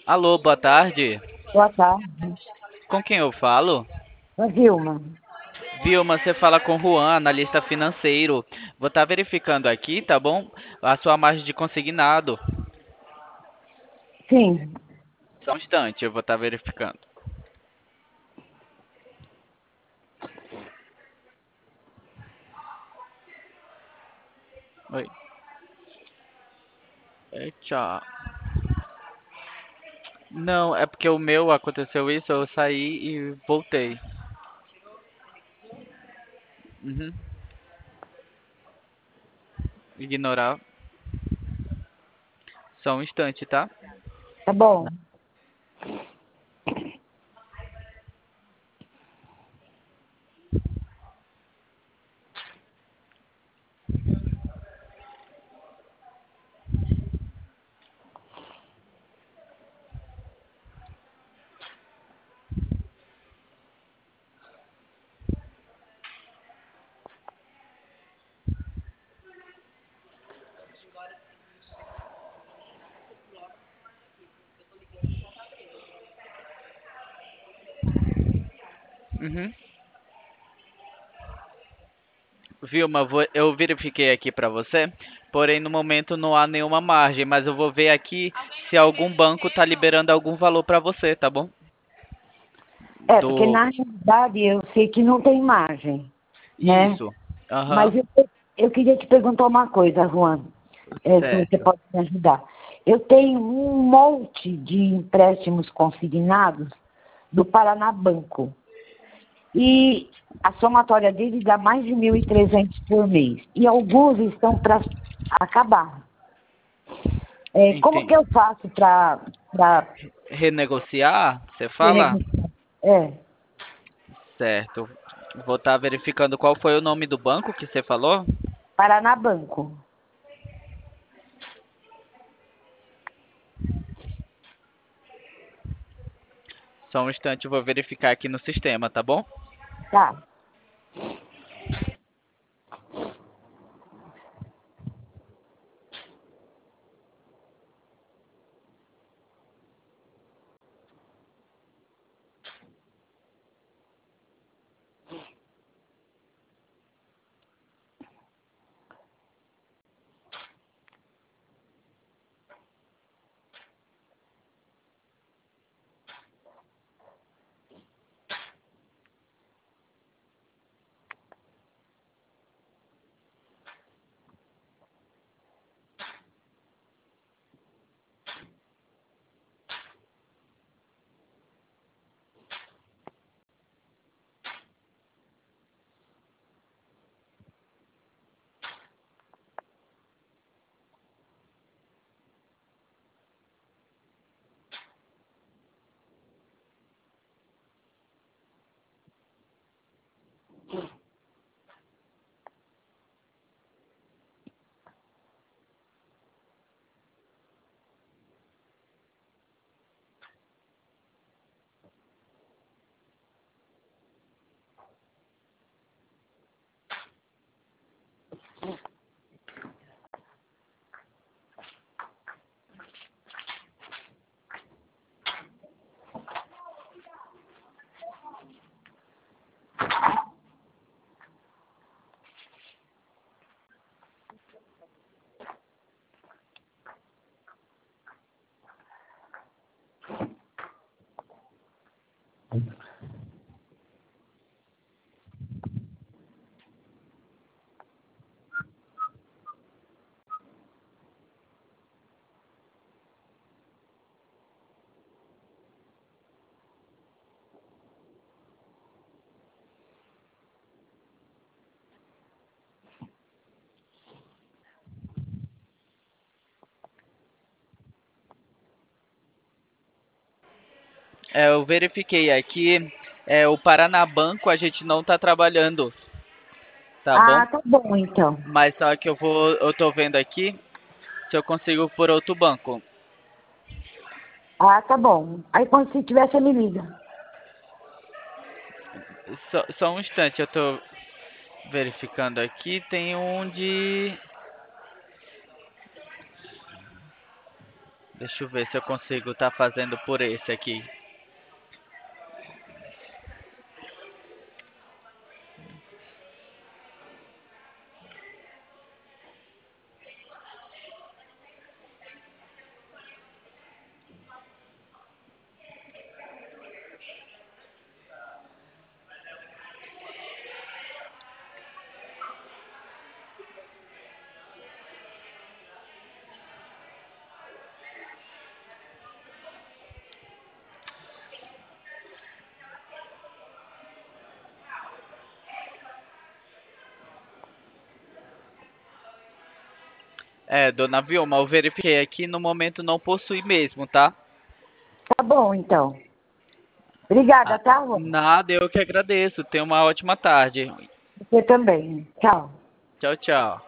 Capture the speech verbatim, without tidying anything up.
Alô, boa tarde. Boa tarde. Com quem eu falo? Ô, Vilma. Vilma, você fala com Juan, analista financeiro. Vou estar verificando aqui, tá bom? A sua margem de consignado. Sim, Só um instante, eu vou estar verificando. Oi. Eita. Não, é porque o meu aconteceu isso, eu saí e voltei. Uhum. Ignorar. Só um instante, tá? tá bom. Uhum. Vilma, vou- eu verifiquei aqui pra você, porém no momento não há nenhuma margem, mas eu vou ver aqui se algum banco tá liberando algum valor pra você, tá bom? É, porque Do na realidade eu sei que não tem margem, né? Isso. Aham. Mas eu, eu queria te perguntar uma coisa, Juan, é, se você Certo. pode me ajudar. Eu tenho um monte de empréstimos consignados do Paraná Banco. E a somatória deles dá mais de mil e trezentos por mês. E alguns estão para acabar. É, como que Entendi. eu faço para Renegociar, você fala? renegociar? É, Certo. Vou estar verificando qual foi o nome do banco que você falou. Paraná Banco. Só um instante, eu vou verificar aqui no sistema, tá bom? Tá. É, eu verifiquei aqui. É, o Paraná Banco a gente não tá trabalhando, tá bom? Ah, tá bom então. Mas só que eu vou, eu tô vendo aqui se eu consigo por outro banco. Ah, tá bom. Aí quando você tiver, você me liga. Só, só um instante, eu tô verificando aqui. Tem um de Deixa eu ver se eu consigo estar fazendo por esse aqui. É, dona Vilma, eu verifiquei aqui, no momento não possui mesmo, tá? Tá bom, então. Obrigada, Ah, tá, Rô? nada, eu que agradeço. Tenha uma ótima tarde. Você também. Tchau. Tchau, tchau.